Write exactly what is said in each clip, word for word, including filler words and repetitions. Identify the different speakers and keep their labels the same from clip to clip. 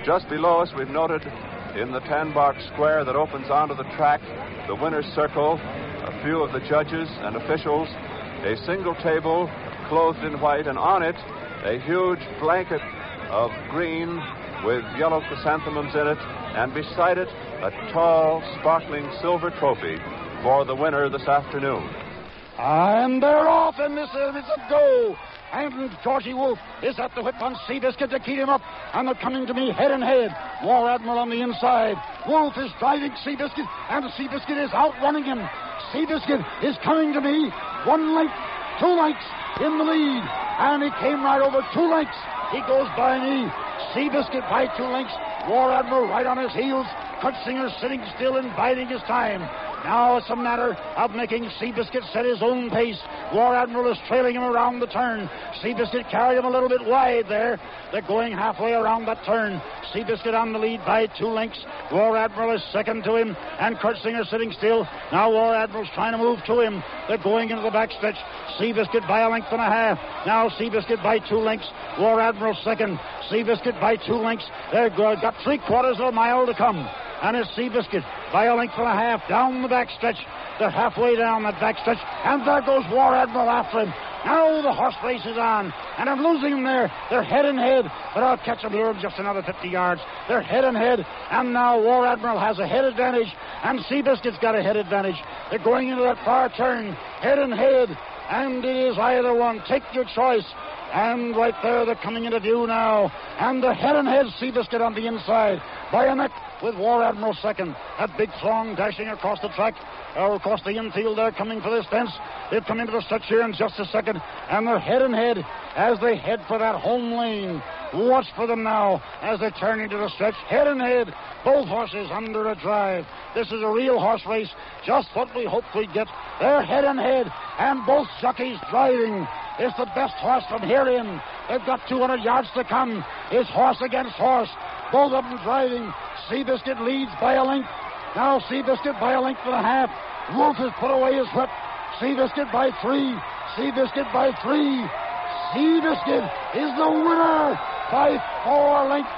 Speaker 1: Just below us, we've noted in the ten-box square that opens onto the track, the winner's circle, a few of the judges and officials, a single table clothed in white, and on it, a huge blanket of green with yellow chrysanthemums in it, and beside it, a tall, sparkling silver trophy for the winner this afternoon.
Speaker 2: And they're off, and this is it's a go. And Georgie Wolf is at the whip on Seabiscuit to keep him up. And they're coming to me head and head. War Admiral on the inside. Wolf is driving Seabiscuit, and Seabiscuit is outrunning him. Seabiscuit is coming to me. One length, two lengths in the lead. And he came right over two lengths. He goes by me. Seabiscuit by two lengths. War Admiral right on his heels. Crutsinger sitting still and biding his time. Now it's a matter of making Seabiscuit set his own pace. War Admiral is trailing him around the turn. Seabiscuit carried him a little bit wide there. They're going halfway around that turn. Seabiscuit on the lead by two lengths. War Admiral is second to him, and Crutsinger sitting still. Now War Admiral's trying to move to him. They're going into the backstretch. Seabiscuit by a length and a half. Now Seabiscuit by two lengths. War Admiral second. Seabiscuit by two lengths. They've got three quarters of a mile to come. And it's Seabiscuit by a length and a half down the backstretch. They're halfway down that backstretch, and there goes War Admiral after him. Now the horse race is on, and I'm losing them there. They're head and head, but I'll catch them here in just another fifty yards. They're head and head, and now War Admiral has a head advantage, and Seabiscuit's got a head advantage. They're going into that far turn, head and head, and it is either one. Take your choice. And right there, they're coming into view now. And the head and head Seabiscuit on the inside by a neck with War Admiral second. That big throng dashing across the track, or across the infield there, coming for this fence. They've come into the stretch here in just a second. And they're head and head as they head for that home lane. Watch for them now as they turn into the stretch. Head and head, both horses under a drive. This is a real horse race, just what we hoped we'd get. They're head and head, and both jockeys driving. It's the best horse from here in. They've got two hundred yards to come. It's horse against horse. Both of them driving. Seabiscuit leads by a length. Now Seabiscuit by a length and a half. Wolf has put away his whip. Seabiscuit by three. Seabiscuit by three. Seabiscuit is the winner by four lengths.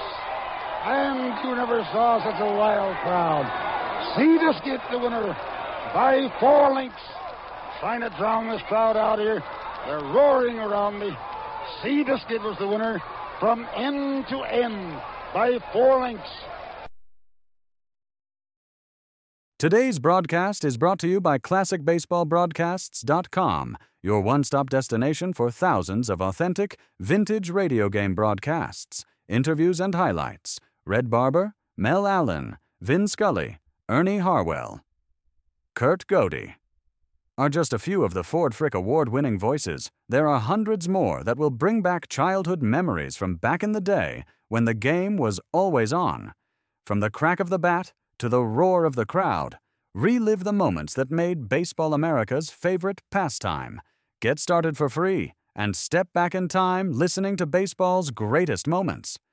Speaker 2: And you never saw such a wild crowd. Seabiscuit the winner by four lengths. Trying to drown this crowd out here. They're roaring around me. Seabiscuit was the winner from end to end by four lengths.
Speaker 3: Today's broadcast is brought to you by Classic Baseball Broadcasts dot com, your one-stop destination for thousands of authentic, vintage radio game broadcasts, interviews and highlights. Red Barber, Mel Allen, Vin Scully, Ernie Harwell, Kurt Godey are just a few of the Ford Frick award-winning voices. There are hundreds more that will bring back childhood memories from back in the day when the game was always on. From the crack of the bat to the roar of the crowd, relive the moments that made Baseball America's favorite pastime. Get started for free and step back in time listening to baseball's greatest moments.